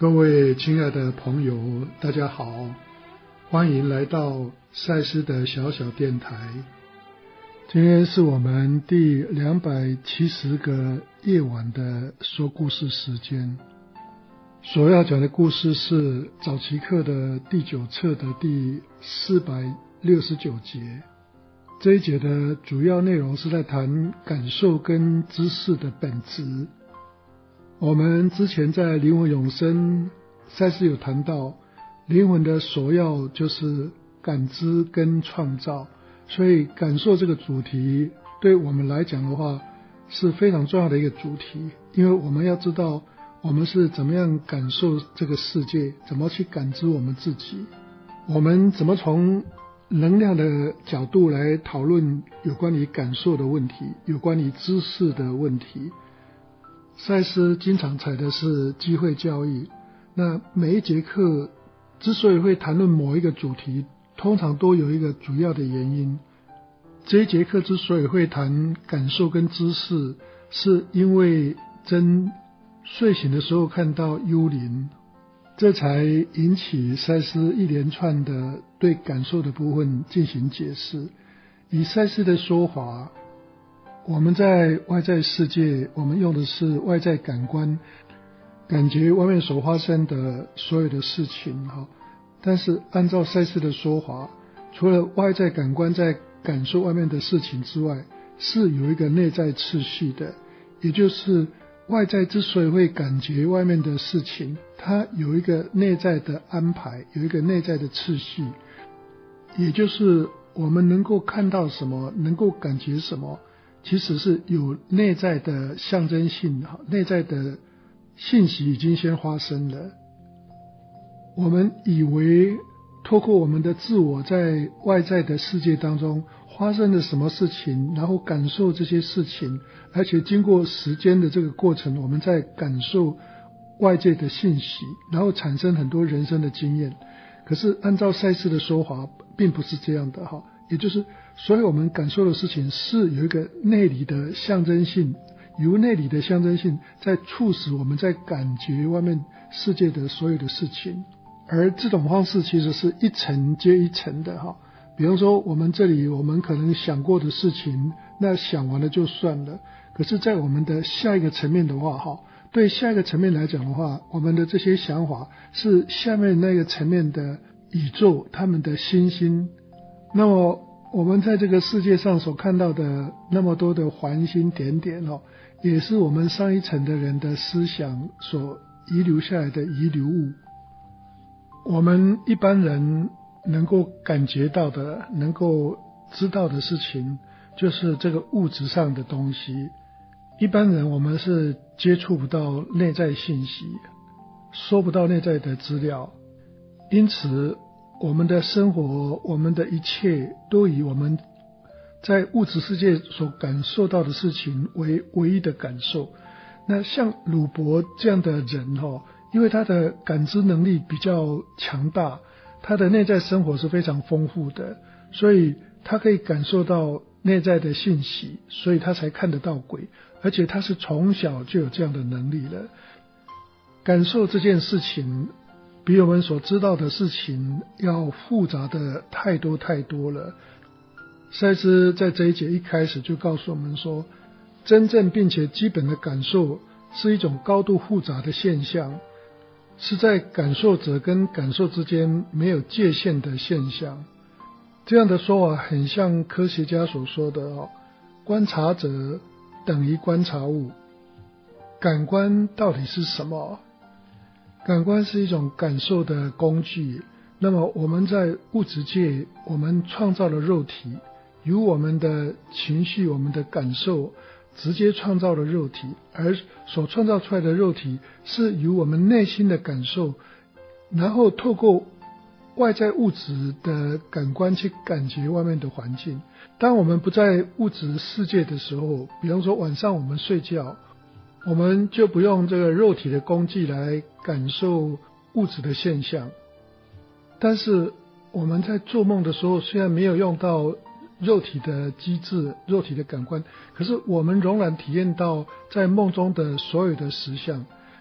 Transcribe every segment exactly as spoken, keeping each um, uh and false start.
各位亲爱的朋友，大家好，欢迎来到赛斯的小小电台。今天是我们第两百七十个夜晚的说故事时间。所要讲的故事是早期课的第九册的第四百六十九节。这一节的主要内容是在谈感受跟知识的本质。我们之前在灵魂永生赛斯有谈到，灵魂的首要就是感知跟创造，所以感受这个主题对我们来讲的话是非常重要的一个主题，因为我们要知道我们是怎么样感受这个世界，怎么去感知我们自己，我们怎么从能量的角度来讨论有关于感受的问题，有关于知识的问题。赛斯经常采的是机会教育，那每一节课之所以会谈论某一个主题，通常都有一个主要的原因。这一节课之所以会谈感受跟知识，是因为真睡醒的时候看到幽灵，这才引起赛斯一连串的对感受的部分进行解释。以赛斯的说法，我们在外在世界，我们用的是外在感官，感觉外面所发生的所有的事情。但是按照赛斯的说法，除了外在感官在感受外面的事情之外，是有一个内在次序的，也就是外在之所以会感觉外面的事情，它有一个内在的安排，有一个内在的次序，也就是我们能够看到什么，能够感觉什么，其实是有内在的象征性，内在的信息已经先发生了。我们以为透过我们的自我在外在的世界当中发生了什么事情，然后感受这些事情，而且经过时间的这个过程，我们在感受外界的信息，然后产生很多人生的经验。可是按照赛斯的说法并不是这样的，也就是所有我们感受的事情是有一个内里的象征性，由内里的象征性在促使我们在感觉外面世界的所有的事情，而这种方式其实是一层接一层的。比方说我们这里我们可能想过的事情，那想完了就算了，可是在我们的下一个层面的话，对下一个层面来讲的话，我们的这些想法是下面那个层面的宇宙他们的星星，那么我们在这个世界上所看到的那么多的环星点点，也是我们上一层的人的思想所遗留下来的遗留物。我们一般人能够感觉到的，能够知道的事情，就是这个物质上的东西。一般人我们是接触不到内在信息，收不到内在的资料，因此我们的生活，我们的一切都以我们在物质世界所感受到的事情为唯一的感受。那像鲁伯这样的人，因为他的感知能力比较强大，他的内在生活是非常丰富的，所以他可以感受到内在的信息，所以他才看得到鬼，而且他是从小就有这样的能力了。感受这件事情比我们所知道的事情要复杂的太多太多了。赛斯在这一节一开始就告诉我们说，真正并且基本的感受是一种高度复杂的现象，是在感受者跟感受之间没有界限的现象。这样的说法很像科学家所说的，哦，观察者等于观察物。感官到底是什么？感官是一种感受的工具。那么我们在物质界，我们创造了肉体，由我们的情绪，我们的感受直接创造了肉体，而所创造出来的肉体是由我们内心的感受，然后透过外在物质的感官去感觉外面的环境。当我们不在物质世界的时候，比方说晚上我们睡觉，我们就不用这个肉体的工具来感受物质的现象。但是我们在做梦的时候，虽然没有用到肉体的机制，肉体的感官，可是我们仍然体验到在梦中的所有的实相。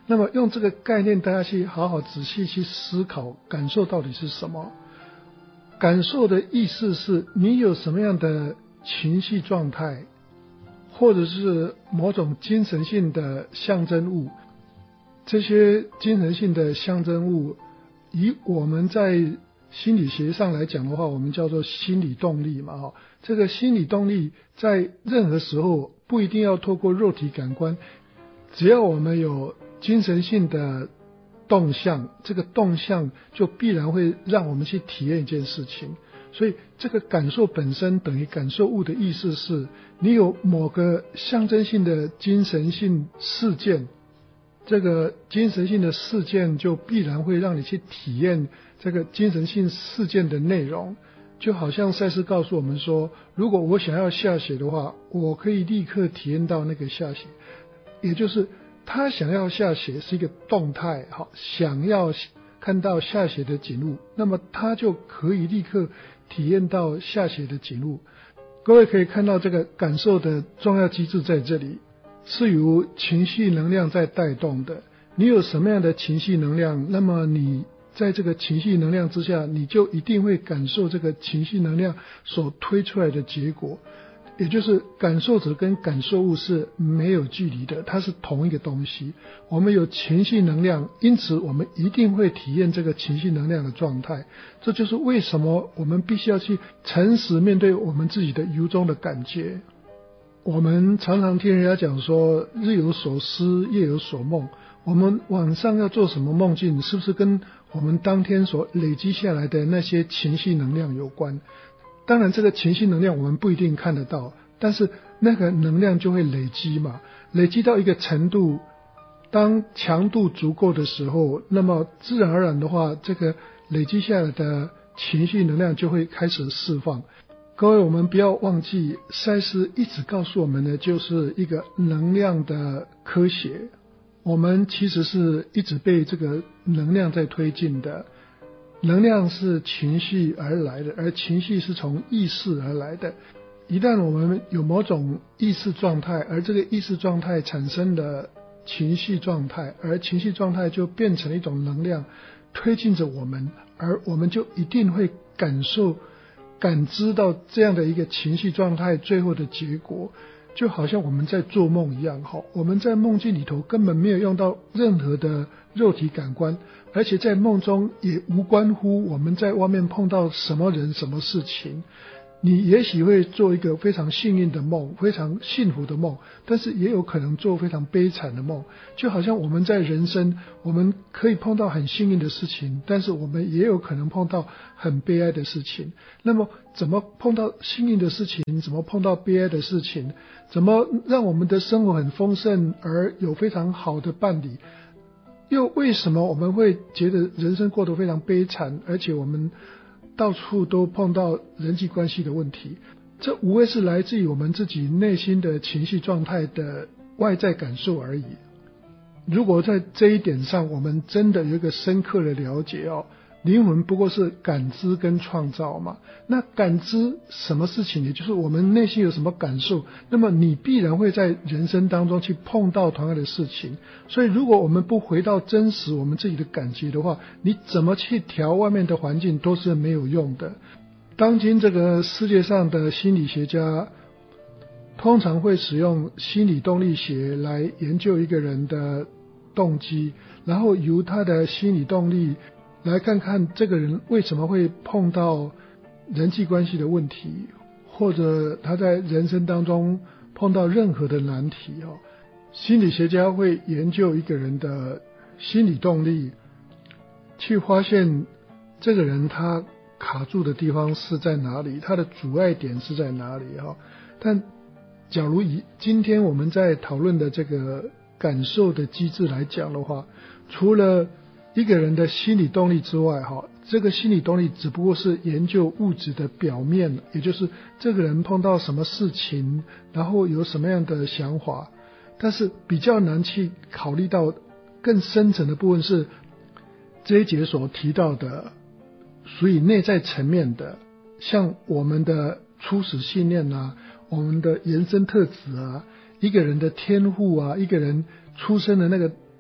那么用这个概念，大家去好好仔细去思考，感受到底是什么？感受的意思是你有什么样的情绪状态，或者是某种精神性的象征物。这些精神性的象征物，以我们在心理学上来讲的话，我们叫做心理动力嘛。这个心理动力在任何时候不一定要透过肉体感官，只要我们有精神性的动向，这个动向就必然会让我们去体验一件事情。所以这个感受本身等于感受物的意思是，你有某个象征性的精神性事件，这个精神性的事件就必然会让你去体验这个精神性事件的内容。就好像赛斯告诉我们说，如果我想要下血的话，我可以立刻体验到那个下血，也就是他想要下血是一个动态，好，想要看到下血的景物，那么他就可以立刻体验到下血的景物。各位可以看到这个感受的重要机制在这里，是由情绪能量在带动的。你有什么样的情绪能量，那么你在这个情绪能量之下，你就一定会感受这个情绪能量所推出来的结果。也就是感受者跟感受物是没有距离的，它是同一个东西。我们有情绪能量，因此我们一定会体验这个情绪能量的状态。这就是为什么我们必须要去诚实面对我们自己的由衷的感觉。我们常常听人家讲说，日有所思，夜有所梦。我们晚上要做什么梦境，是不是跟我们当天所累积下来的那些情绪能量有关？当然这个情绪能量我们不一定看得到，但是那个能量就会累积嘛，累积到一个程度，当强度足够的时候，那么自然而然的话，这个累积下来的情绪能量就会开始释放。各位，我们不要忘记，赛斯一直告诉我们的就是一个能量的科学，我们其实是一直被这个能量在推进的。能量是情绪而来的，而情绪是从意识而来的。一旦我们有某种意识状态，而这个意识状态产生的情绪状态，而情绪状态就变成一种能量推进着我们，而我们就一定会感受感知到这样的一个情绪状态最后的结果。就好像我们在做梦一样，我们在梦境里头根本没有用到任何的肉体感官，而且在梦中也无关乎我们在外面碰到什么人什么事情。你也许会做一个非常幸运的梦，非常幸福的梦，但是也有可能做非常悲惨的梦。就好像我们在人生，我们可以碰到很幸运的事情，但是我们也有可能碰到很悲哀的事情。那么怎么碰到幸运的事情，怎么碰到悲哀的事情，怎么让我们的生活很丰盛而有非常好的伴侣，又为什么我们会觉得人生过得非常悲惨，而且我们到处都碰到人际关系的问题？这无非是来自于我们自己内心的情绪状态的外在感受而已。如果在这一点上我们真的有一个深刻的了解哦，灵魂不过是感知跟创造嘛。那感知什么事情，也就是我们内心有什么感受，那么你必然会在人生当中去碰到同样的事情。所以如果我们不回到真实我们自己的感觉的话，你怎么去调外面的环境都是没有用的。当今这个世界上的心理学家通常会使用心理动力学来研究一个人的动机，然后由他的心理动力来看看这个人为什么会碰到人际关系的问题，或者他在人生当中碰到任何的难题哦。心理学家会研究一个人的心理动力，去发现这个人他卡住的地方是在哪里，他的阻碍点是在哪里哦。但假如以今天我们在讨论的这个感受的机制来讲的话，除了一个人的心理动力之外，这个心理动力只不过是研究物质的表面，也就是这个人碰到什么事情，然后有什么样的想法。但是比较难去考虑到更深层的部分，是这一节所提到的属于内在层面的，像我们的初始信念啊，我们的原生特质啊，一个人的天赋啊，一个人出生的那个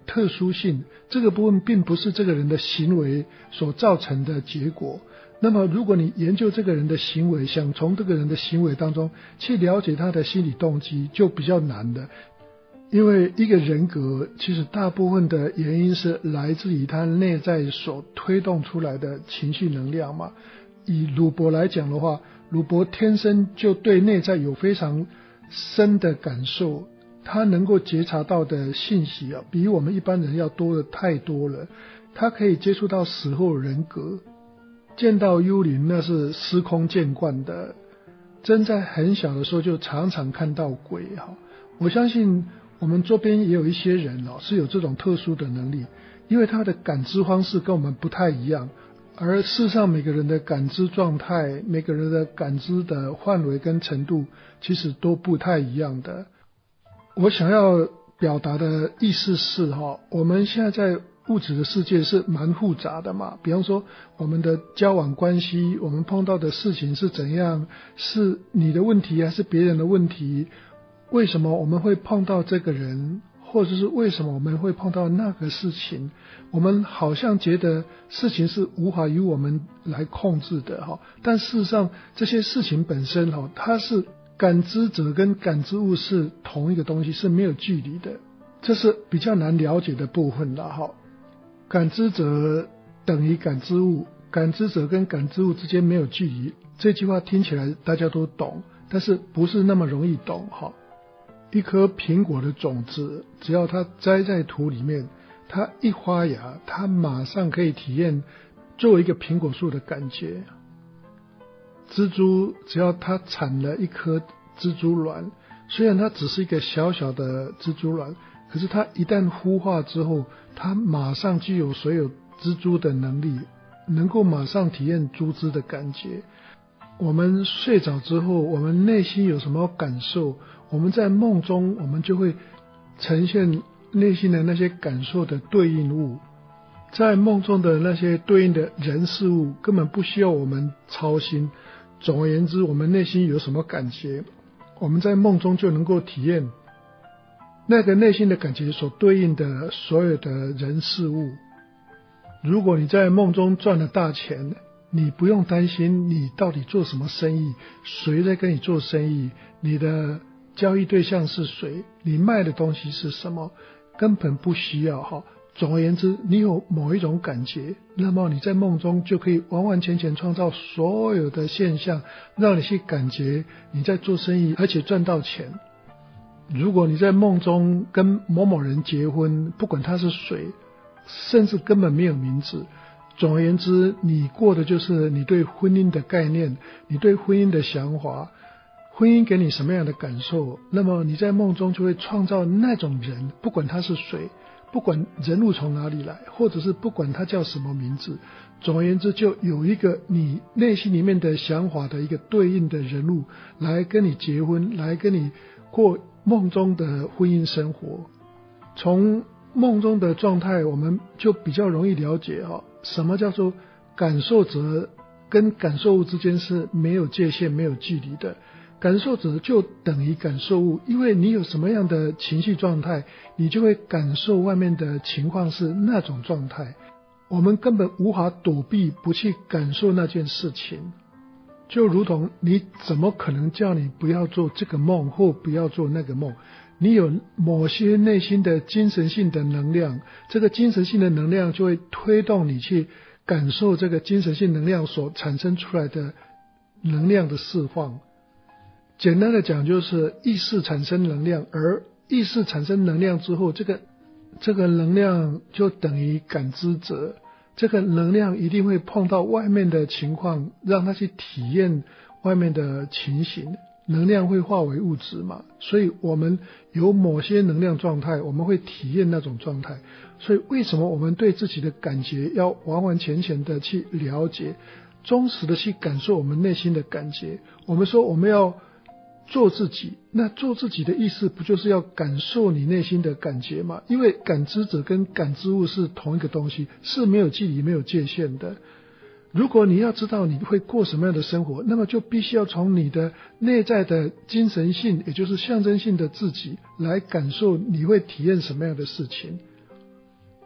特殊性，这个部分并不是这个人的行为所造成的结果。那么如果你研究这个人的行为，想从这个人的行为当中去了解他的心理动机，就比较难的。因为一个人格其实大部分的原因是来自于他内在所推动出来的情绪能量嘛。以鲁伯来讲的话，鲁伯天生就对内在有非常深的感受，他能够觉察到的信息啊，比我们一般人要多的太多了。他可以接触到死后人格，见到幽灵那是司空见惯的，真在很小的时候就常常看到鬼哈。我相信我们周边也有一些人哦，是有这种特殊的能力，因为他的感知方式跟我们不太一样，而事实上每个人的感知状态，每个人的感知的范围跟程度其实都不太一样的。我想要表达的意思是哈，我们现在在物质的世界是蛮复杂的嘛，比方说我们的交往关系，我们碰到的事情是怎样，是你的问题还是别人的问题，为什么我们会碰到这个人，或者是为什么我们会碰到那个事情，我们好像觉得事情是无法由我们来控制的哈，但事实上这些事情本身哈，它是感知者跟感知物是同一个东西，是没有距离的，这是比较难了解的部分了哈。感知者等于感知物，感知者跟感知物之间没有距离，这句话听起来大家都懂，但是不是那么容易懂哈。一颗苹果的种子，只要它栽在土里面，它一发芽，它马上可以体验作为一个苹果树的感觉。蜘蛛只要它产了一颗蜘蛛卵，虽然它只是一个小小的蜘蛛卵，可是它一旦孵化之后，它马上具有所有蜘蛛的能力，能够马上体验蛛丝的感觉。我们睡着之后，我们内心有什么感受，我们在梦中我们就会呈现内心的那些感受的对应物，在梦中的那些对应的人事物根本不需要我们操心。总而言之，我们内心有什么感觉，我们在梦中就能够体验那个内心的感觉所对应的所有的人事物。如果你在梦中赚了大钱，你不用担心你到底做什么生意，谁在跟你做生意，你的交易对象是谁，你卖的东西是什么，根本不需要哈。总而言之，你有某一种感觉，那么你在梦中就可以完完全全创造所有的现象，让你去感觉你在做生意，而且赚到钱。如果你在梦中跟某某人结婚，不管他是谁，甚至根本没有名字，总而言之，你过的就是你对婚姻的概念，你对婚姻的想法，婚姻给你什么样的感受，那么你在梦中就会创造那种人，不管他是谁，不管人物从哪里来，或者是不管他叫什么名字，总而言之就有一个你内心里面的想法的一个对应的人物来跟你结婚，来跟你过梦中的婚姻生活。从梦中的状态我们就比较容易了解哈，什么叫做感受者跟感受物之间是没有界限没有距离的。感受者就等于感受物，因为你有什么样的情绪状态，你就会感受外面的情况是那种状态，我们根本无法躲避不去感受那件事情。就如同你怎么可能叫你不要做这个梦或不要做那个梦，你有某些内心的精神性的能量，这个精神性的能量就会推动你去感受这个精神性能量所产生出来的能量的释放。简单的讲，就是意识产生能量，而意识产生能量之后，这个这个能量就等于感知者，这个能量一定会碰到外面的情况，让他去体验外面的情形，能量会化为物质嘛，所以我们有某些能量状态，我们会体验那种状态。所以为什么我们对自己的感觉要完完全全的去了解，忠实的去感受我们内心的感觉。我们说我们要做自己，那做自己的意思不就是要感受你内心的感觉吗？因为感知者跟感知物是同一个东西，是没有距离没有界限的。如果你要知道你会过什么样的生活，那么就必须要从你的内在的精神性，也就是象征性的自己来感受你会体验什么样的事情。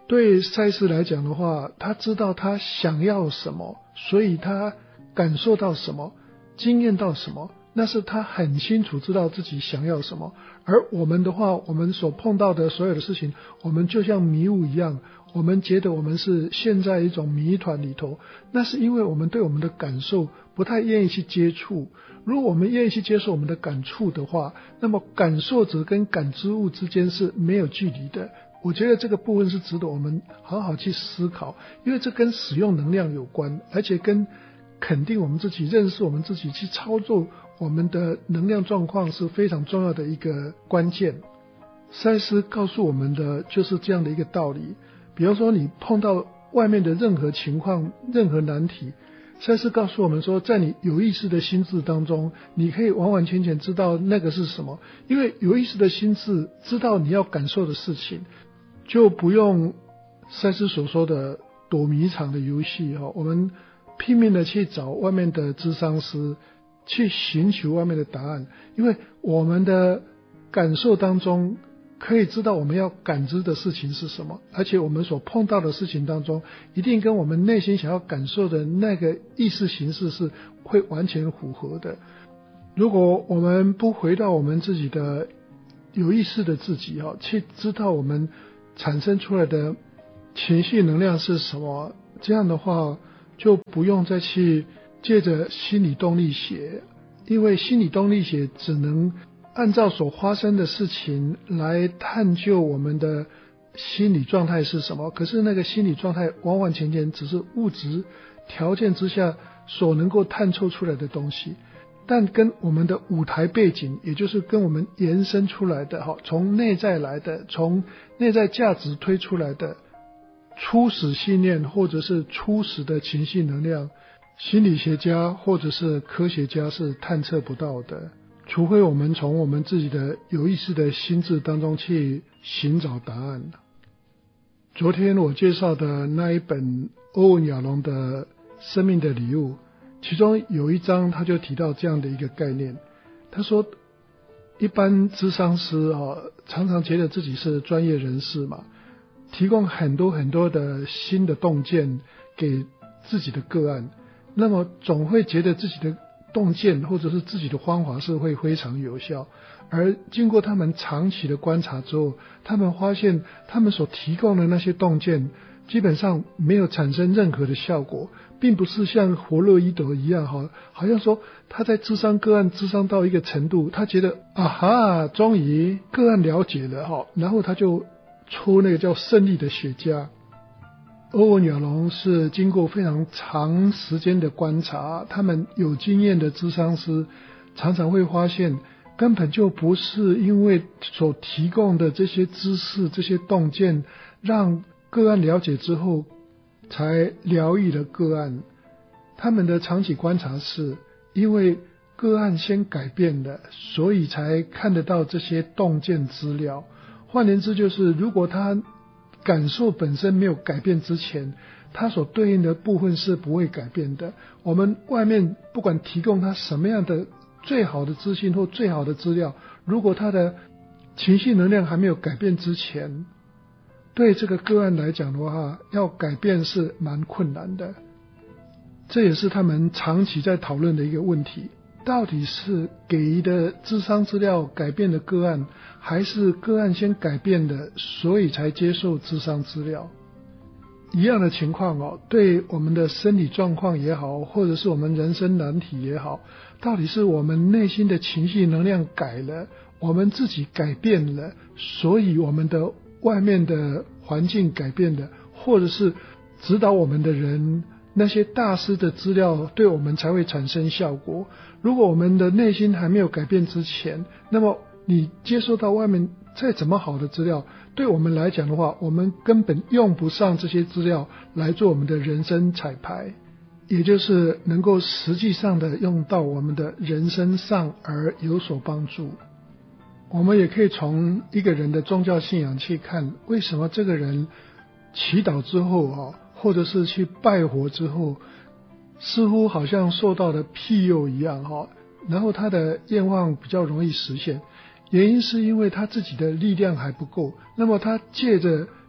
对赛斯来讲的话，他知道他想要什么，所以他感受到什么，经验到什么，那是他很清楚知道自己想要什么。而我们的话，我们所碰到的所有的事情，我们就像迷雾一样，我们觉得我们是陷在一种谜团里头，那是因为我们对我们的感受不太愿意去接触。如果我们愿意去接受我们的感触的话，那么感受者跟感知物之间是没有距离的。我觉得这个部分是值得我们好好去思考，因为这跟使用能量有关，而且跟肯定我们自己、认识我们自己、去操作我们的能量状况是非常重要的一个关键。赛斯告诉我们的就是这样的一个道理。比方说你碰到外面的任何情况、任何难题，赛斯告诉我们说，在你有意识的心智当中，你可以完完全全知道那个是什么。因为有意识的心智知道你要感受的事情，就不用赛斯所说的躲迷藏的游戏。我们拼命的去找外面的諮商师，去寻求外面的答案，因为我们的感受当中可以知道我们要感知的事情是什么，而且我们所碰到的事情当中一定跟我们内心想要感受的那个意识形式是会完全符合的。如果我们不回到我们自己的有意识的自己，去知道我们产生出来的情绪能量是什么，这样的话就不用再去借着心理动力学，因为心理动力学只能按照所发生的事情来探究我们的心理状态是什么，可是那个心理状态完完全全只是物质条件之下所能够探凑出来的东西，但跟我们的舞台背景，也就是跟我们延伸出来的，从内在来的，从内在价值推出来的初始信念或者是初始的情绪能量，心理学家或者是科学家是探测不到的，除非我们从我们自己的有意识的心智当中去寻找答案。昨天我介绍的那一本欧文亚龙的生命的礼物，其中有一章他就提到这样的一个概念。他说一般諮商师、哦、常常觉得自己是专业人士嘛，提供很多很多的新的洞见给自己的个案，那么总会觉得自己的洞见或者是自己的方法是会非常有效，而经过他们长期的观察之后，他们发现他们所提供的那些洞见基本上没有产生任何的效果，并不是像弗洛伊德一样，好像说他在諮商个案諮商到一个程度，他觉得啊哈，终于个案了解了，然后他就抽那个叫胜利的雪茄。欧文亚龙是经过非常长时间的观察，他们有经验的諮商师常常会发现，根本就不是因为所提供的这些知识、这些洞见让个案了解之后才疗愈了个案，他们的长期观察是因为个案先改变了，所以才看得到这些洞见资料。换言之，就是如果他感受本身没有改变之前，它所对应的部分是不会改变的。我们外面不管提供他什么样的最好的资讯或最好的资料，如果他的情绪能量还没有改变之前，对这个个案来讲的话，要改变是蛮困难的。这也是他们长期在讨论的一个问题，到底是给的諮商资料改变的个案，还是个案先改变的，所以才接受諮商资料。一样的情况哦，对我们的身体状况也好，或者是我们人生难题也好，到底是我们内心的情绪能量改了，我们自己改变了，所以我们的外面的环境改变了，或者是指导我们的人那些大师的资料对我们才会产生效果。如果我们的内心还没有改变之前，那么你接收到外面再怎么好的资料，对我们来讲的话，我们根本用不上这些资料来做我们的人生彩排，也就是能够实际上的用到我们的人生上而有所帮助。我们也可以从一个人的宗教信仰去看，为什么这个人祈祷之后或者是去拜佛之后，似乎好像受到了庇佑一样，然后他的愿望比较容易实现。原因是因为他自己的力量还不够，那么他借着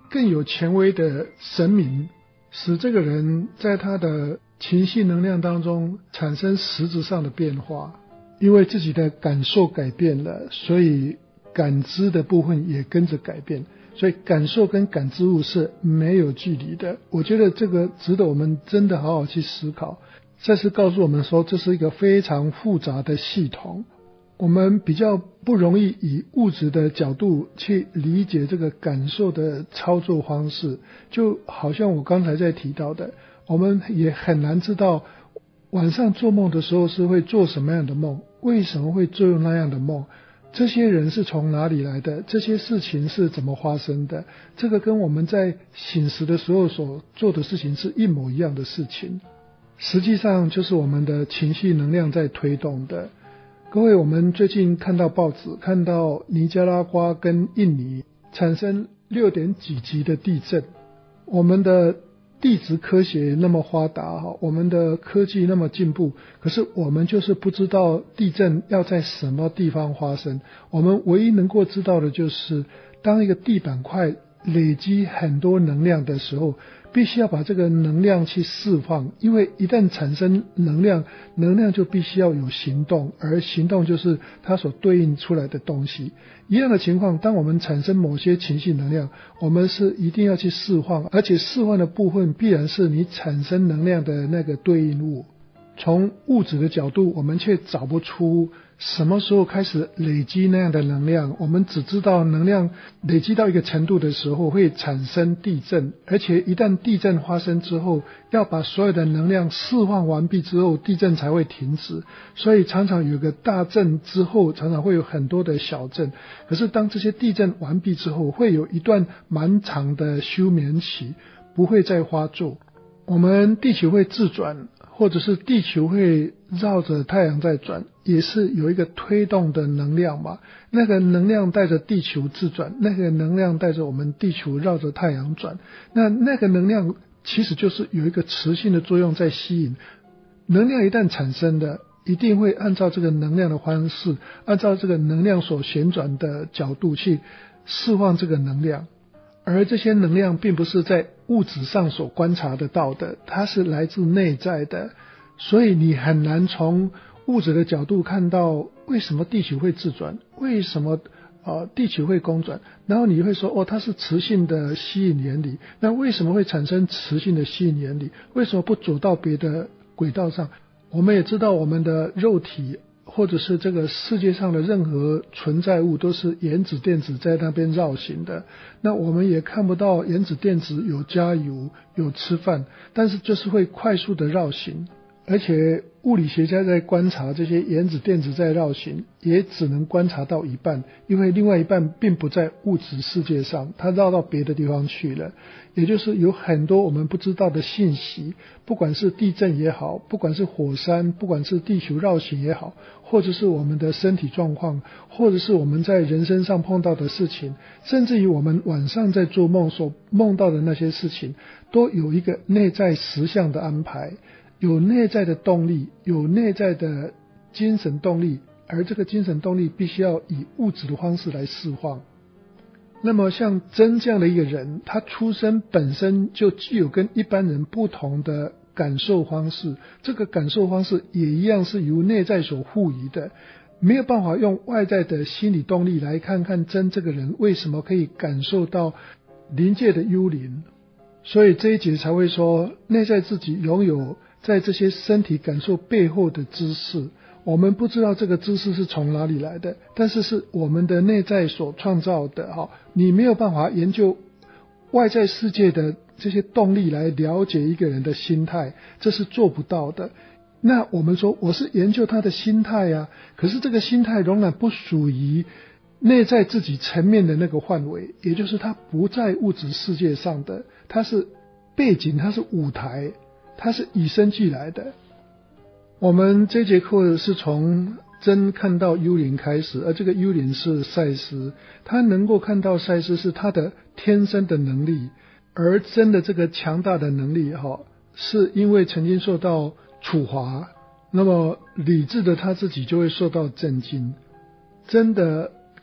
更有权威的神明，使这个人在他的情绪能量当中产生实质上的变化。因为自己的感受改变了，所以感知的部分也跟着改变，所以感受跟感知物是没有距离的。我觉得这个值得我们真的好好去思考。赛斯告诉我们说，这是一个非常复杂的系统，我们比较不容易以物质的角度去理解这个感受的操作方式，就好像我刚才在提到的，我们也很难知道晚上做梦的时候是会做什么样的梦，为什么会做那样的梦，这些人是从哪里来的，这些事情是怎么发生的，这个跟我们在醒时的时候所做的事情是一模一样的事情，实际上就是我们的情绪能量在推动的。各位，我们最近看到报纸，看到尼加拉瓜跟印尼产生六点几级的地震，我们的地质科学那么发达，我们的科技那么进步，可是我们就是不知道地震要在什么地方发生。我们唯一能够知道的就是，当一个地板块累积很多能量的时候，必须要把这个能量去释放，因为一旦产生能量，能量就必须要有行动，而行动就是它所对应出来的东西。一样的情况，当我们产生某些情绪能量，我们是一定要去释放，而且释放的部分必然是你产生能量的那个对应物。从物质的角度，我们却找不出什么时候开始累积那样的能量，我们只知道能量累积到一个程度的时候会产生地震，而且一旦地震发生之后，要把所有的能量释放完毕之后，地震才会停止。所以常常有个大震之后，常常会有很多的小震，可是当这些地震完毕之后，会有一段蛮长的休眠期，不会再发作。我们地球会自转，或者是地球会绕着太阳在转，也是有一个推动的能量嘛。那个能量带着地球自转，那个能量带着我们地球绕着太阳转，那那个能量其实就是有一个磁性的作用在吸引。能量一旦产生的，一定会按照这个能量的方式，按照这个能量所旋转的角度去释放这个能量。而这些能量并不是在物质上所观察得到的，它是来自内在的，所以你很难从物质的角度看到为什么地球会自转，为什么呃地球会公转，然后你会说哦，它是磁性的吸引原理，那为什么会产生磁性的吸引原理？为什么不走到别的轨道上？我们也知道我们的肉体或者是这个世界上的任何存在物都是原子电子在那边绕行的，那我们也看不到原子电子有加油有吃饭，但是就是会快速的绕行，而且物理学家在观察这些原子电子在绕行，也只能观察到一半，因为另外一半并不在物质世界上，它绕到别的地方去了。也就是有很多我们不知道的信息，不管是地震也好，不管是火山，不管是地球绕行也好，或者是我们的身体状况，或者是我们在人身上碰到的事情，甚至于我们晚上在做梦所梦到的那些事情，都有一个内在实相的安排，有内在的动力，有内在的精神动力，而这个精神动力必须要以物质的方式来释放。那么像真这样的一个人，他出生本身就具有跟一般人不同的感受方式，这个感受方式也一样是由内在所赋予的，没有办法用外在的心理动力来看看真这个人为什么可以感受到临界的幽灵。所以这一节才会说，内在自己拥有在这些身体感受背后的知识，我们不知道这个知识是从哪里来的，但是是我们的内在所创造的。你没有办法研究外在世界的这些动力来了解一个人的心态，这是做不到的。那我们说我是研究他的心态啊，可是这个心态仍然不属于内在自己层面的那个范围，也就是它不在物质世界上的，它是背景，它是舞台，它是与生俱来的。我们这节课是从真看到幽灵开始，而这个幽灵是赛斯，他能够看到赛斯是他的天生的能力，而真的这个强大的能力是因为曾经受到处罚，那么理智的他自己就会受到震惊。真的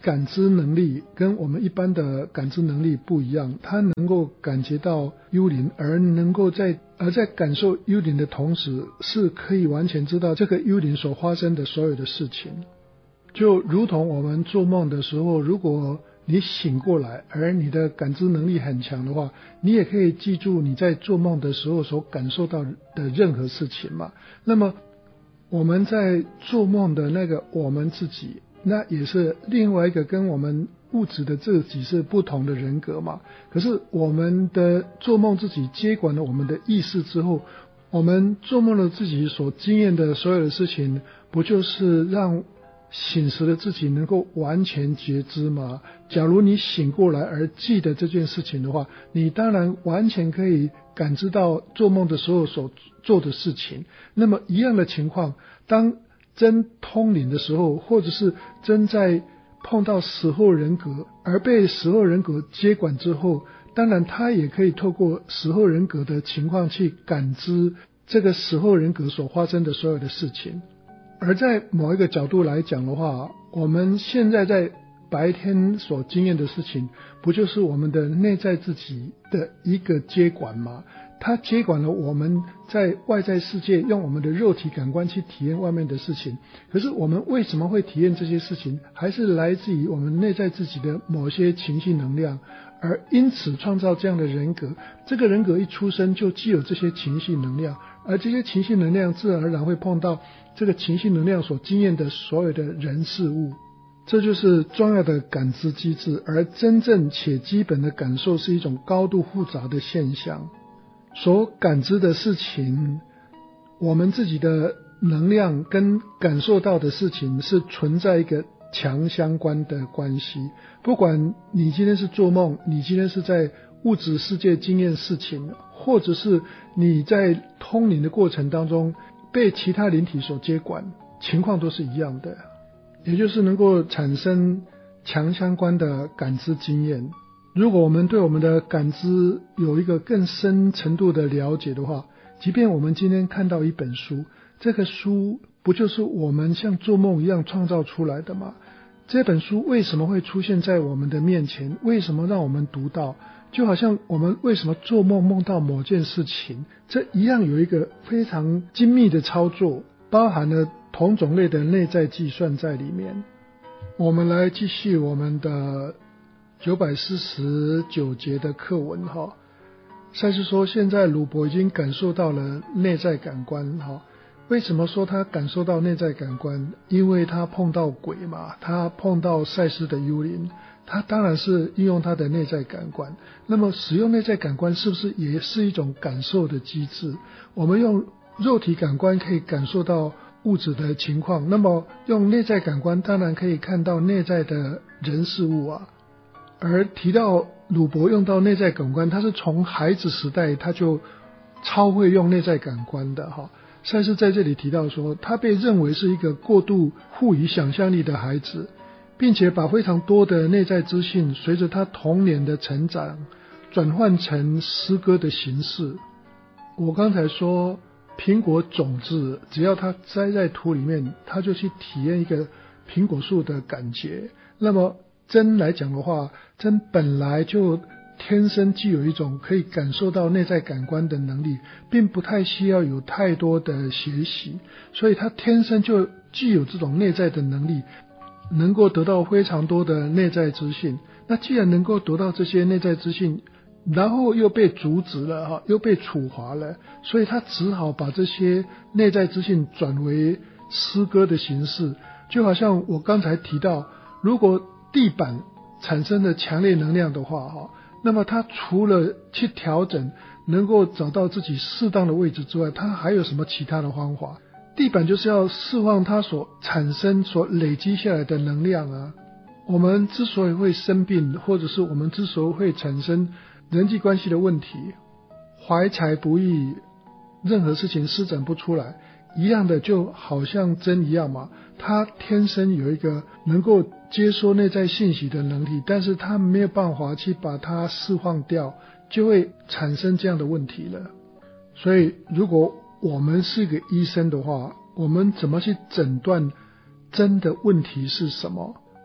感知能力跟我们一般的感知能力不一样，他能够感觉到幽灵，而能够在而在感受幽灵的同时，是可以完全知道这个幽灵所发生的所有的事情。就如同我们做梦的时候，如果你醒过来，而你的感知能力很强的话，你也可以记住你在做梦的时候所感受到的任何事情嘛。那么我们在做梦的那个我们自己，那也是另外一个跟我们物质的自己是不同的人格嘛。可是我们的做梦自己接管了我们的意识之后，我们做梦的自己所经验的所有的事情，不就是让醒时的自己能够完全觉知吗？假如你醒过来而记得这件事情的话，你当然完全可以感知到做梦的时候所做的事情。那么一样的情况，当真通灵的时候，或者是真在碰到死后人格而被死后人格接管之后，当然他也可以透过死后人格的情况去感知这个死后人格所发生的所有的事情。而在某一个角度来讲的话，我们现在在白天所经验的事情，不就是我们的内在自己的一个接管吗？它接管了我们在外在世界用我们的肉体感官去体验外面的事情。可是我们为什么会体验这些事情，还是来自于我们内在自己的某些情绪能量，而因此创造这样的人格。这个人格一出生就具有这些情绪能量，而这些情绪能量自然而然会碰到这个情绪能量所经验的所有的人事物。这就是重要的感知机制，而真正且基本的感受是一种高度复杂的现象。所感知的事情，我们自己的能量跟感受到的事情是存在一个强相关的关系。不管你今天是做梦，你今天是在物质世界经验事情，或者是你在通灵的过程当中被其他灵体所接管，情况都是一样的，也就是能够产生强相关的感知经验。如果我们对我们的感知有一个更深程度的了解的话，即便我们今天看到一本书，这个书不就是我们像做梦一样创造出来的吗？这本书为什么会出现在我们的面前？为什么让我们读到？就好像我们为什么做梦梦到某件事情，这一样有一个非常精密的操作，包含了同种类的内在计算在里面。我们来继续我们的九百四十九节的课文哈。赛斯说，现在鲁伯已经感受到了内在感官哈。为什么说他感受到内在感官？因为他碰到鬼嘛，他碰到赛斯的幽灵，他当然是运用他的内在感官。那么使用内在感官是不是也是一种感受的机制？我们用肉体感官可以感受到物质的情况，那么用内在感官当然可以看到内在的人事物啊。而提到鲁伯用到内在感官，他是从孩子时代他就超会用内在感官的哈。赛斯在这里提到说，他被认为是一个过度富于想象力的孩子，并且把非常多的内在资讯随着他童年的成长转换成诗歌的形式。我刚才说苹果种子只要它栽在土里面，它就去体验一个苹果树的感觉。那么真来讲的话，真本来就天生具有一种可以感受到内在感官的能力，并不太需要有太多的学习，所以他天生就具有这种内在的能力，能够得到非常多的内在资讯。那既然能够得到这些内在资讯，然后又被阻止了，又被处罚了，所以他只好把这些内在资讯转为诗歌的形式。就好像我刚才提到，如果地板产生了强烈能量的话，那么它除了去调整能够找到自己适当的位置之外，它还有什么其他的方法？地板就是要释放它所产生所累积下来的能量啊。我们之所以会生病，或者是我们之所以会产生人际关系的问题，怀才不遇，任何事情施展不出来，一样的就好像针一样嘛，它天生有一个能够接收内在信息的能力，但是它没有办法去把它释放掉，就会产生这样的问题了。所以如果我们是个医生的话，我们怎么去诊断真的问题是什么？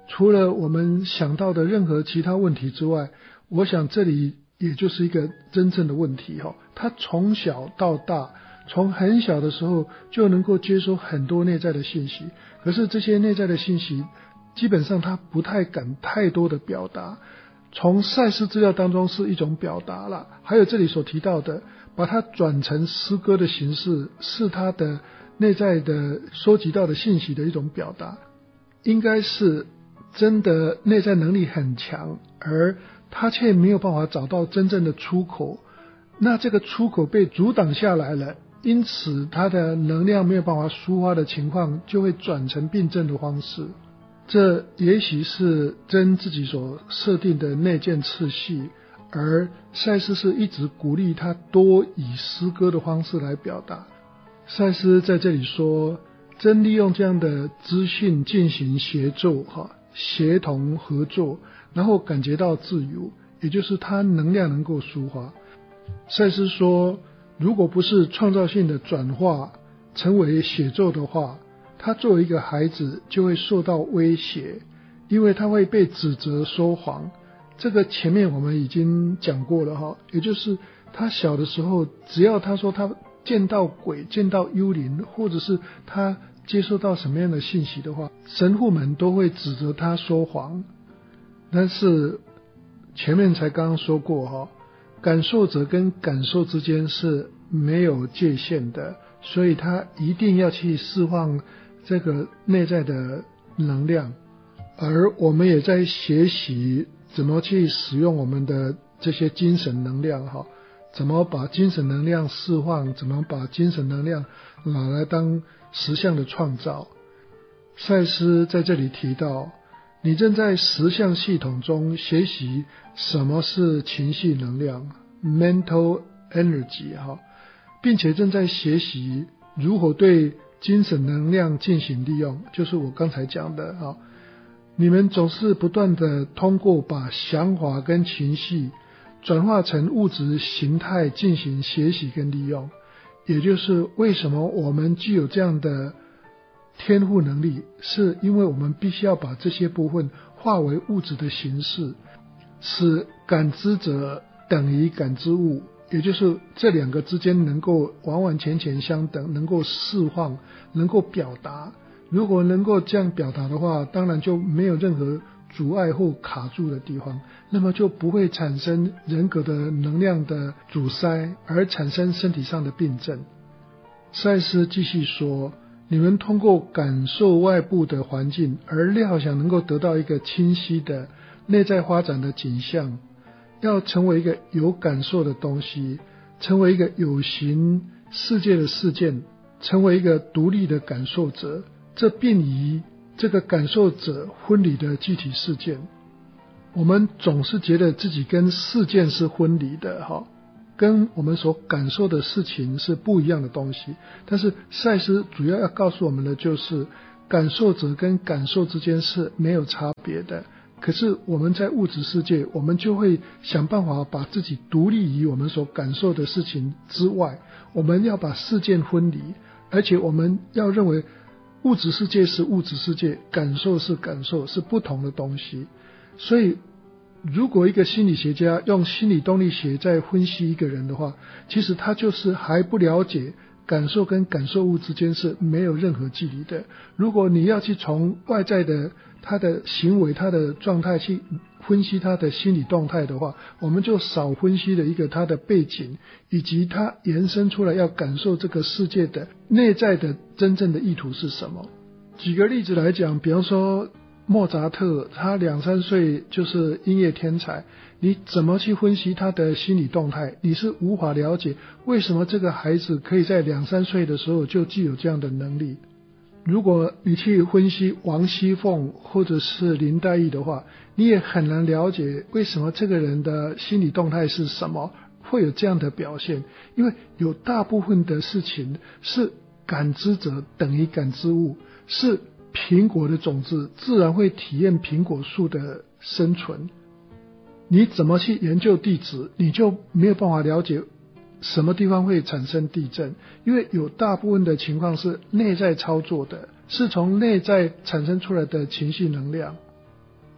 除了我们想到的任何其他问题之外，我想这里也就是一个真正的问题哈。他从小到大，从很小的时候就能够接收很多内在的信息，可是这些内在的信息基本上他不太敢太多的表达。从赛斯资料当中是一种表达了，还有这里所提到的把它转成诗歌的形式，是他的内在的收集到的信息的一种表达，应该是真的内在能力很强，而他却没有办法找到真正的出口，那这个出口被阻挡下来了，因此他的能量没有办法抒发的情况就会转成病症的方式。这也许是真自己所设定的内建次序，而赛斯是一直鼓励他多以诗歌的方式来表达。赛斯在这里说，真利用这样的资讯进行协作协同合作，然后感觉到自由，也就是他能量能够抒发。赛斯说，如果不是创造性的转化成为写作的话，他作为一个孩子就会受到威胁，因为他会被指责说谎。这个前面我们已经讲过了哈，也就是他小的时候，只要他说他见到鬼、见到幽灵，或者是他接受到什么样的信息的话，神父们都会指责他说谎。但是前面才刚刚说过哈，感受者跟感受之间是没有界限的，所以他一定要去释放这个内在的能量，而我们也在学习怎么去使用我们的这些精神能量哈，怎么把精神能量释放，怎么把精神能量拿来当实相的创造。赛斯在这里提到，你正在实相系统中学习什么是情绪能量 mental energy 哈，并且正在学习如何对精神能量进行利用，就是我刚才讲的啊。你们总是不断的通过把想法跟情绪转化成物质形态进行学习跟利用，也就是为什么我们具有这样的天赋能力，是因为我们必须要把这些部分化为物质的形式，使感知者等于感知物，也就是这两个之间能够完完全全相等，能够释放，能够表达。如果能够这样表达的话，当然就没有任何阻碍或卡住的地方，那么就不会产生人格的能量的阻塞，而产生身体上的病症。赛斯继续说，你们通过感受外部的环境，而料想能够得到一个清晰的内在发展的景象，要成为一个有感受的东西，成为一个有形世界的事件，成为一个独立的感受者，这便于这个感受者分离的具体事件。我们总是觉得自己跟事件是分离的哈，跟我们所感受的事情是不一样的东西。但是赛斯主要要告诉我们的就是，感受者跟感受之间是没有差别的。可是我们在物质世界，我们就会想办法把自己独立于我们所感受的事情之外，我们要把事件分离，而且我们要认为物质世界是物质世界，感受是感受，是不同的东西。所以如果一个心理学家用心理动力学在分析一个人的话，其实他就是还不了解感受跟感受物之间是没有任何距离的。如果你要去从外在的他的行为、他的状态去分析他的心理动态的话，我们就少分析了一个他的背景，以及他延伸出来要感受这个世界的内在的真正的意图是什么。举个例子来讲，比方说莫扎特，他两三岁就是音乐天才，你怎么去分析他的心理动态？你是无法了解为什么这个孩子可以在两三岁的时候就具有这样的能力。如果你去分析王熙凤或者是林黛玉的话，你也很难了解为什么这个人的心理动态是什么，会有这样的表现。因为有大部分的事情是感知者等于感知物，是苹果的种子自然会体验苹果树的生存。你怎么去研究地质，你就没有办法了解什么地方会产生地震，因为有大部分的情况是内在操作的，是从内在产生出来的情绪能量。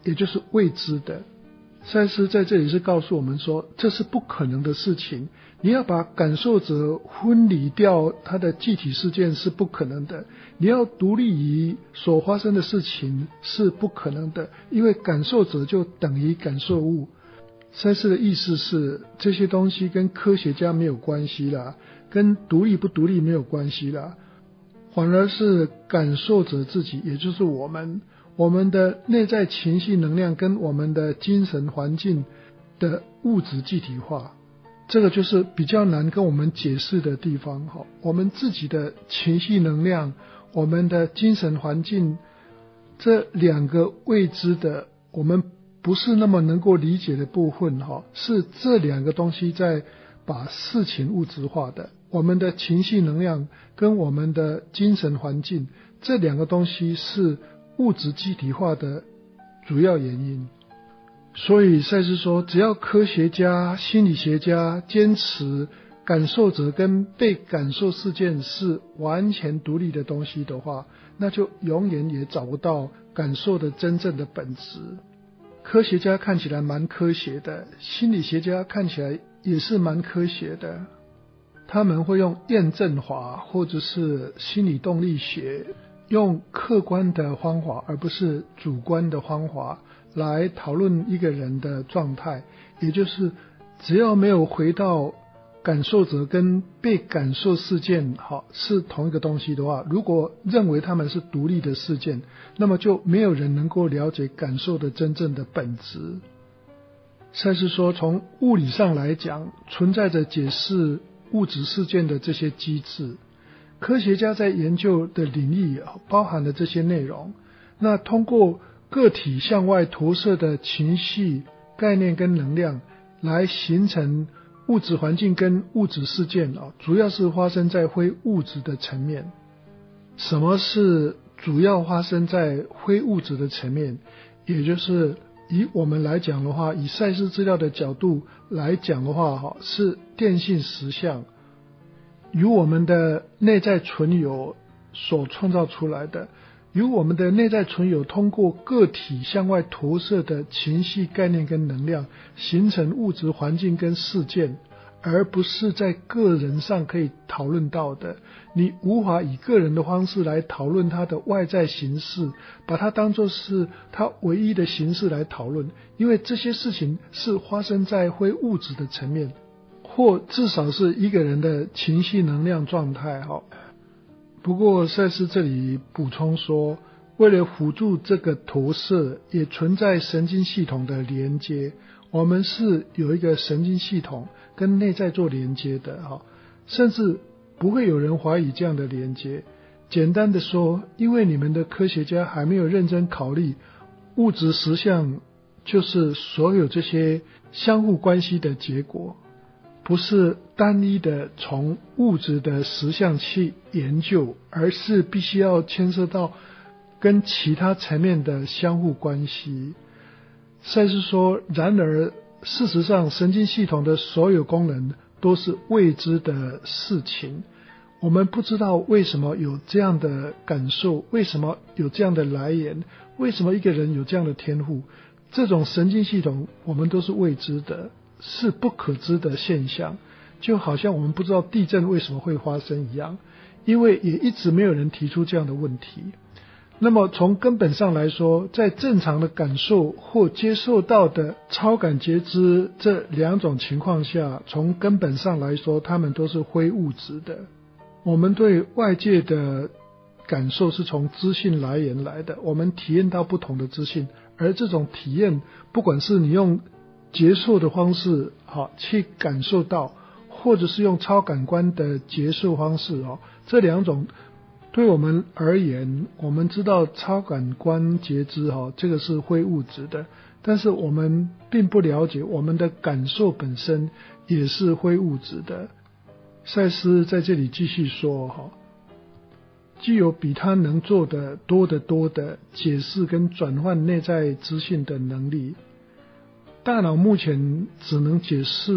也就是未知的。赛斯在这里是告诉我们说，这是不可能的事情，你要把感受者分离掉他的具体事件是不可能的，你要独立于所发生的事情是不可能的，因为感受者就等于感受物。赛斯的意思是，这些东西跟科学家没有关系啦，跟独立不独立没有关系啦，反而是感受者自己，也就是我们我们的内在情绪能量跟我们的精神环境的物质具体化，这个就是比较难跟我们解释的地方。我们自己的情绪能量，我们的精神环境，这两个未知的，我们不是那么能够理解的部分，是这两个东西在把事情物质化的。我们的情绪能量跟我们的精神环境，这两个东西是物质具体化的主要原因。所以赛斯说，只要科学家、心理学家坚持感受者跟被感受事件是完全独立的东西的话，那就永远也找不到感受的真正的本质。科学家看起来蛮科学的，心理学家看起来也是蛮科学的，他们会用验证法或者是心理动力学，用客观的方法而不是主观的方法来讨论一个人的状态，也就是只要没有回到感受者跟被感受事件好是同一个东西的话，如果认为他们是独立的事件，那么就没有人能够了解感受的真正的本质。赛斯说，从物理上来讲，存在着解释物质事件的这些机制，科学家在研究的领域包含了这些内容。那通过个体向外投射的情绪、概念跟能量来形成物质环境跟物质事件，主要是发生在非物质的层面。什么是主要发生在非物质的层面？也就是以我们来讲的话，以赛斯资料的角度来讲的话，是电信实相，由我们的内在存有所创造出来的，由我们的内在存有通过个体向外投射的情绪、概念跟能量形成物质环境跟事件，而不是在个人上可以讨论到的。你无法以个人的方式来讨论它的外在形式，把它当作是它唯一的形式来讨论，因为这些事情是发生在非物质的层面，或至少是一个人的情绪能量状态。不过赛斯这里补充说，为了辅助这个投射，也存在神经系统的连接，我们是有一个神经系统跟内在做连接的，甚至不会有人怀疑这样的连接。简单的说，因为你们的科学家还没有认真考虑物质实相就是所有这些相互关系的结果，不是单一的从物质的实相去研究，而是必须要牵涉到跟其他层面的相互关系。赛斯说，然而事实上神经系统的所有功能都是未知的事情，我们不知道为什么有这样的感受，为什么有这样的来源，为什么一个人有这样的天赋，这种神经系统我们都是未知的，是不可知的现象，就好像我们不知道地震为什么会发生一样，因为也一直没有人提出这样的问题。那么从根本上来说，在正常的感受或接受到的超感觉知这两种情况下，从根本上来说，它们都是非物质的。我们对外界的感受是从资讯来源来的，我们体验到不同的资讯，而这种体验不管是你用接受的方式好去感受到，或者是用超感官的接受方式哦，这两种对我们而言，我们知道超感官觉知哦，这个是非物质的，但是我们并不了解我们的感受本身也是非物质的。赛斯在这里继续说哈，具有比他能做的多得多的解释跟转换内在资讯的能力。大脑目前只能解释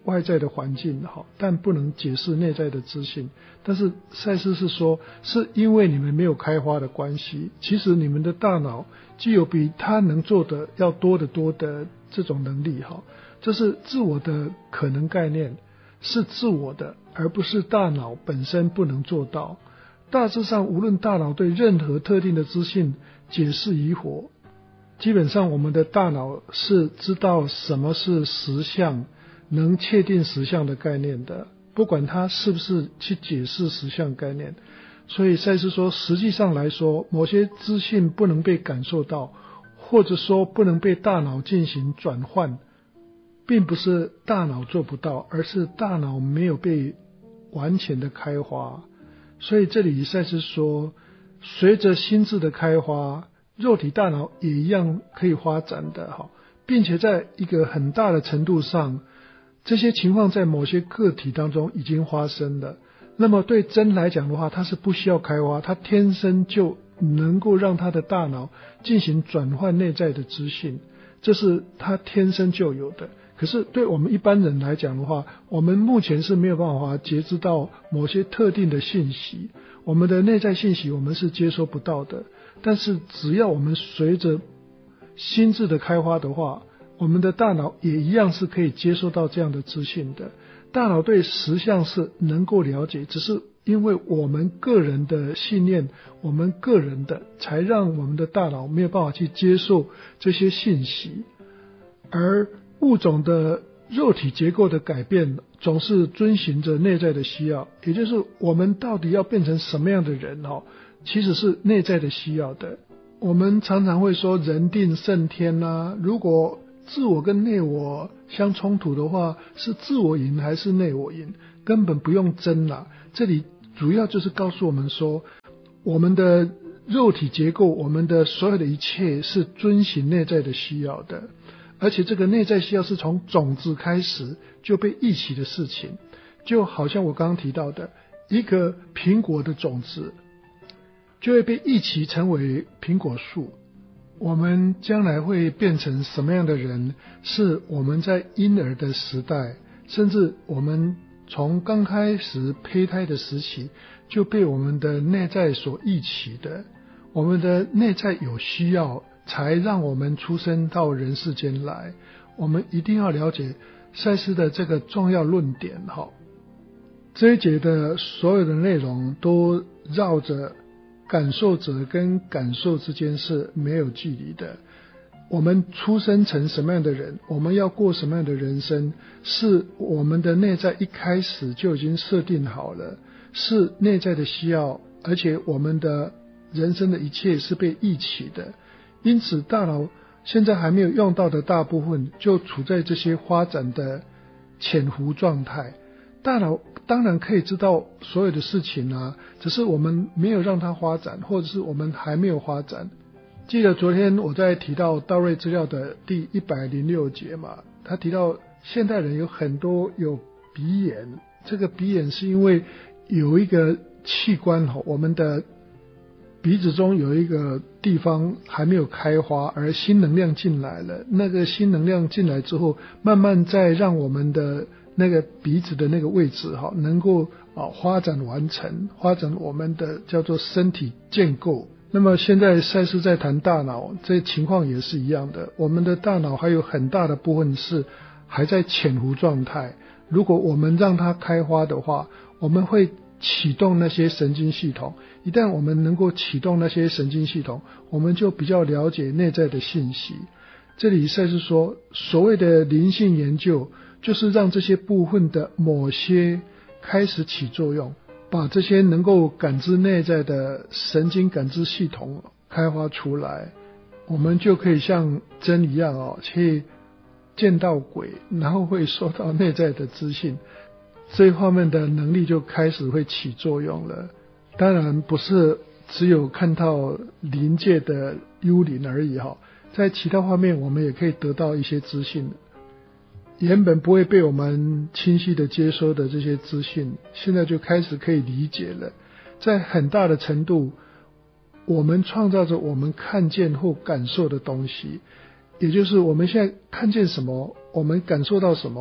外在的环境好，但不能解释内在的资讯。但是赛斯是说，是因为你们没有开花的关系，其实你们的大脑具有比他能做的要多得多的这种能力哈。这是自我的可能概念，是自我的，而不是大脑本身不能做到。大致上，无论大脑对任何特定的资讯解释与否，基本上我们的大脑是知道什么是实相，能确定实相的概念的，不管它是不是去解释实相概念。所以赛斯说，实际上来说，某些资讯不能被感受到，或者说不能被大脑进行转换，并不是大脑做不到，而是大脑没有被完全的开花。所以这里赛斯说，随着心智的开花，肉体大脑也一样可以发展的哈，并且在一个很大的程度上，这些情况在某些个体当中已经发生了。那么对真来讲的话，它是不需要开花，它天生就能够让它的大脑进行转换内在的资讯，这是它天生就有的。可是对我们一般人来讲的话，我们目前是没有办法觉知到某些特定的信息，我们的内在信息我们是接收不到的。但是只要我们随着心智的开花的话，我们的大脑也一样是可以接收到这样的资讯的。大脑对实相是能够了解，只是因为我们个人的信念，我们个人的才让我们的大脑没有办法去接受这些信息。而物种的肉体结构的改变总是遵循着内在的需要，也就是我们到底要变成什么样的人哦，其实是内在的需要的。我们常常会说人定胜天啊，如果自我跟内我相冲突的话，是自我赢还是内我赢，根本不用争啦。这里主要就是告诉我们说，我们的肉体结构，我们的所有的一切是遵循内在的需要的，而且这个内在需要是从种子开始就被预期的事情。就好像我刚刚提到的，一个苹果的种子就会被预期成为苹果树。我们将来会变成什么样的人，是我们在婴儿的时代，甚至我们从刚开始胚胎的时期就被我们的内在所预期的。我们的内在有需要，才让我们出生到人世间来。我们一定要了解赛斯的这个重要论点。这一节的所有的内容都绕着感受者跟感受之间是没有距离的。我们出生成什么样的人，我们要过什么样的人生，是我们的内在一开始就已经设定好了，是内在的需要，而且我们的人生的一切是被预期的。因此大脑现在还没有用到的大部分就处在这些发展的潜伏状态。大脑当然可以知道所有的事情啊，只是我们没有让它发展，或者是我们还没有发展。记得昨天我在提到道瑞资料的第一百零六节嘛，他提到现代人有很多有鼻炎，这个鼻炎是因为有一个器官，我们的鼻子中有一个地方还没有开花，而新能量进来了，那个新能量进来之后，慢慢再让我们的那个鼻子的那个位置能够发展完成，发展我们的叫做身体建构。那么现在赛斯在谈大脑，这情况也是一样的，我们的大脑还有很大的部分是还在潜伏状态。如果我们让它开花的话，我们会启动那些神经系统，一旦我们能够启动那些神经系统，我们就比较了解内在的信息。这里赛斯说，所谓的灵性研究就是让这些部分的某些开始起作用，把这些能够感知内在的神经感知系统开发出来，我们就可以像真一样哦，去见到鬼，然后会收到内在的资讯，这一方面的能力就开始会起作用了。当然不是只有看到灵界的幽灵而已哈，在其他方面我们也可以得到一些资讯，原本不会被我们清晰的接收的这些资讯，现在就开始可以理解了。在很大的程度，我们创造着我们看见或感受的东西，也就是我们现在看见什么，我们感受到什么，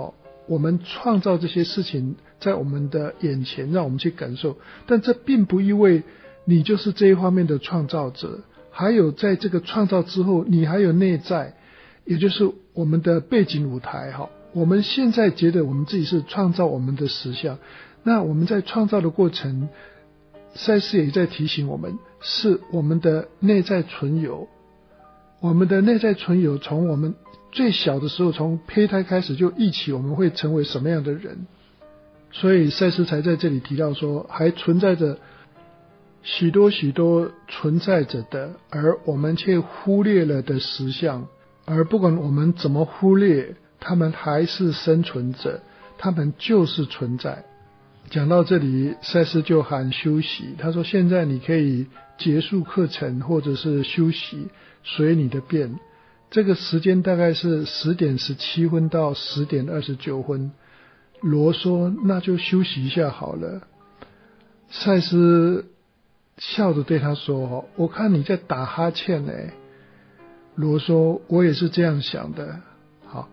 我们创造这些事情在我们的眼前，让我们去感受，但这并不意味你就是这一方面的创造者。还有在这个创造之后，你还有内在，也就是我们的背景舞台。哈，我们现在觉得我们自己是创造我们的实相，那我们在创造的过程，赛斯也在提醒我们，是我们的内在存有。我们的内在存有从我们最小的时候，从胚胎开始就忆起我们会成为什么样的人。所以赛斯才在这里提到说，还存在着许多许多存在着的，而我们却忽略了的实相，而不管我们怎么忽略，他们还是生存着，他们就是存在。讲到这里，赛斯就喊休息，他说现在你可以结束课程或者是休息，随你的便。这个时间大概是十点十七分到十点二十九分。罗说那就休息一下好了。赛斯笑着对他说，我看你在打哈欠耶。罗说我也是这样想的。好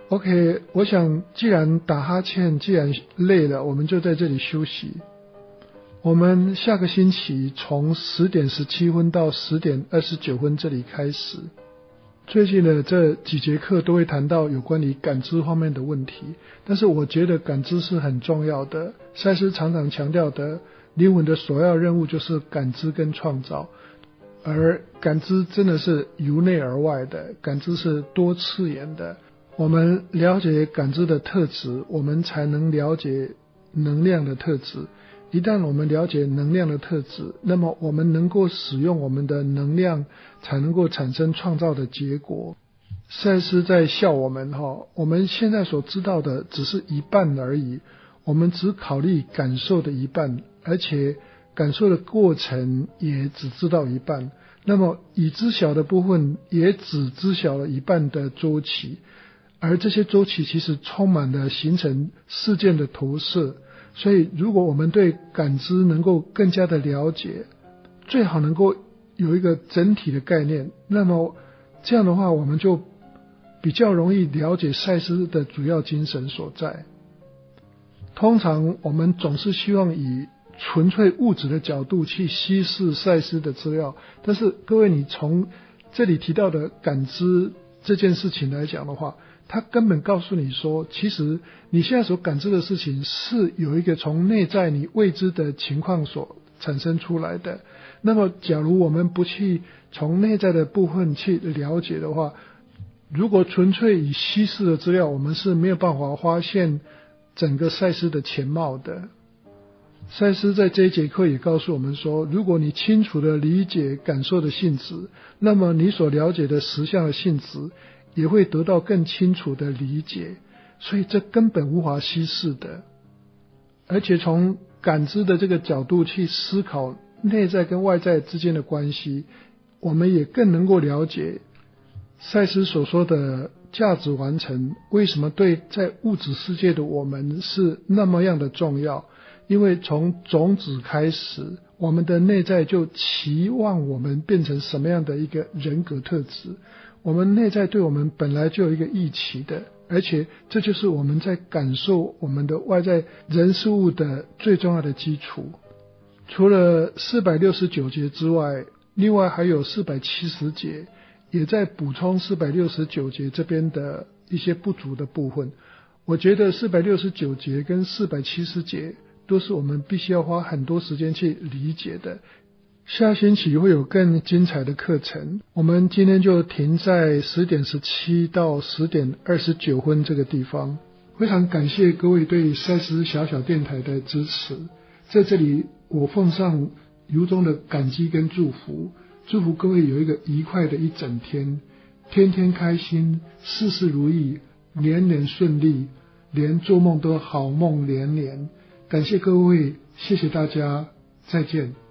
OK， 我想既然打哈欠，既然累了，我们就在这里休息。我们下个星期从十点十七分到十点二十九分这里开始。最近的这几节课都会谈到有关于感知方面的问题，但是我觉得感知是很重要的。赛斯常常强调的，灵魂的首要任务就是感知跟创造，而感知真的是由内而外的，感知是多次元的。我们了解感知的特质，我们才能了解能量的特质。一旦我们了解能量的特质，那么我们能够使用我们的能量，才能够产生创造的结果。赛斯在笑我们哈，我们现在所知道的只是一半而已，我们只考虑感受的一半，而且感受的过程也只知道一半，那么已知晓的部分也只知晓了一半的周期，而这些周期其实充满了形成事件的投射。所以如果我们对感知能够更加的了解，最好能够有一个整体的概念，那么这样的话我们就比较容易了解赛斯的主要精神所在。通常我们总是希望以纯粹物质的角度去稀释赛斯的资料，但是各位，你从这里提到的感知这件事情来讲的话，他根本告诉你说，其实你现在所感知的事情是有一个从内在你未知的情况所产生出来的。那么假如我们不去从内在的部分去了解的话，如果纯粹以稀释的资料，我们是没有办法发现整个赛斯的全貌的。赛斯在这一节课也告诉我们说，如果你清楚地理解感受的性质，那么你所了解的实相的性质也会得到更清楚的理解，所以这根本无法稀释的。而且从感知的这个角度去思考内在跟外在之间的关系，我们也更能够了解赛斯所说的价值完成为什么对在物质世界的我们是那么样的重要。因为从种子开始，我们的内在就期望我们变成什么样的一个人格特质，我们内在对我们本来就有一个预期的，而且这就是我们在感受我们的外在人事物的最重要的基础。除了四百六十九节之外，另外还有四百七十节，也在补充四百六十九节这边的一些不足的部分。我觉得四百六十九节跟四百七十节都是我们必须要花很多时间去理解的。下星期会有更精彩的课程，我们今天就停在十点十七到十点二十九分这个地方。非常感谢各位对赛斯小小电台的支持，在这里我奉上由衷的感激跟祝福，祝福各位有一个愉快的一整天，天天开心，事事如意，年年顺利，连做梦都好梦连连。感谢各位，谢谢大家，再见。